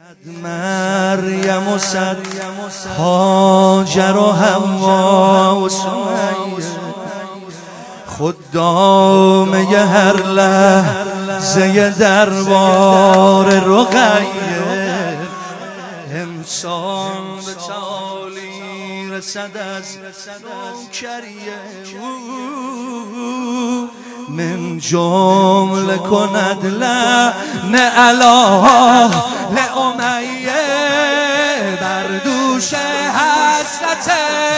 مریم و صد هاجر و حوا و سمیه، خدامه هر لحظه دربار رقیه. انسان به تعالی رسد از نوکریه، من جمله کند لعن علی امیه. بر دوش حسرت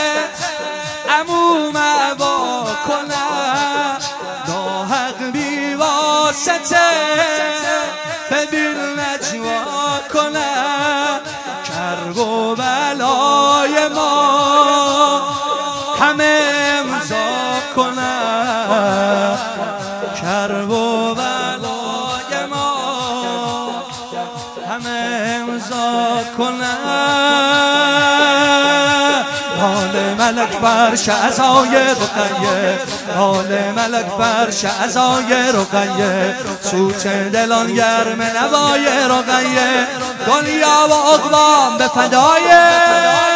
عمو مأوا کند، ناحق بی واسطه به دل نجوا کند. کرب و بلای ما همه امضا کند، کرب و بلای ما همه امضا کند. حال ملک فرش عزای رقیه، حال ملک فرش عزای رقیه، سوچ دلان گرم نوای رقیه، دنیا و عقبام به فدای